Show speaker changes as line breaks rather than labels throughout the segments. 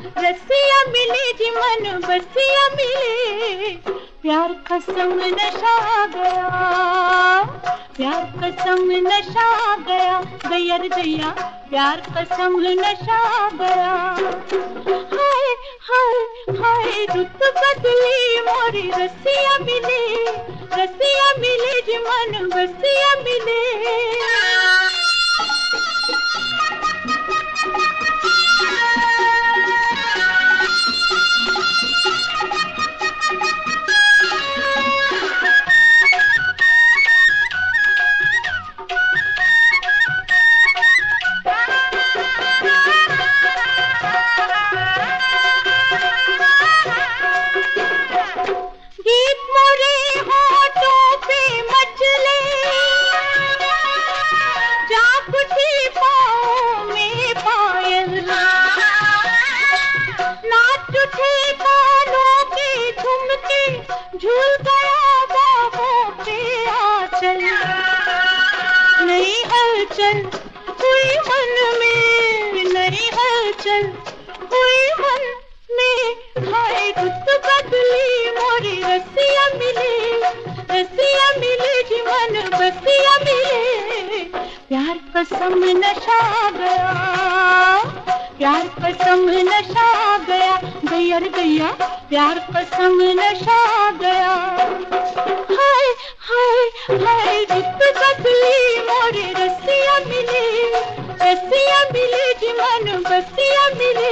रसिया मिले जी मन बसिया मिले, प्यार कसम नशा गया, प्यार कसम नशा गया, गया रे गया, प्यार कसम नशा गया। हाय हाय हाय रुत बदली मोरी रसिया मिले, रसिया मिले जी मन बसिया मिले। गीत मोरे होठों पे मचले, जाप उठी पाँव में पायल, नाच उठे कानों के झुमके, झूल गया बाहों पे आंचल। नई हलचल हुई मन में, नई हलचल हुई मन में, हाय रुत बदली मोरी रसिया मिले, रसिया मिले जी मन बसिया मिले। प्यार कसम नशा गया, प्यार कसम नशा गया, गया रे गया, प्यार कसम नशा गया। हाय हाय हाय रुत बदली मोरी रसिया मिले, रसिया मिले जी मन बसिया मिले।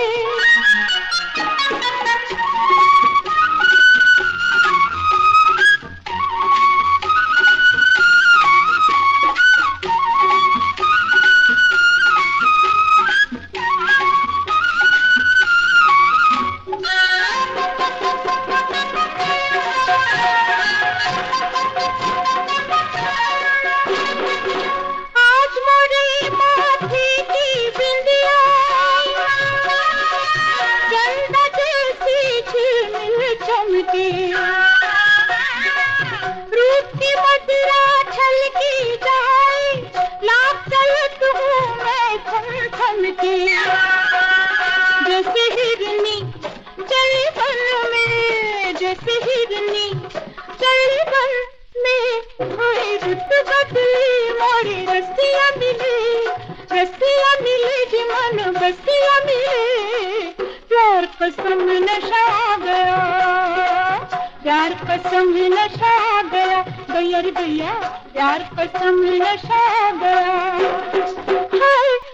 रूप की मदिरा छलकी जाए, लाख चलत हूँ मैं थम थम के। जैसे हिरनी चली बन में, जैसे हिरनी चली बन में, हाय रुत बदली मोरी रसिया मिले, रसिया मिले जी मन बसिया मिले। प्यार कसम नशा गया, प्यार कसम नशा गया, गया रे गया, प्यार कसम नशा गया। हाय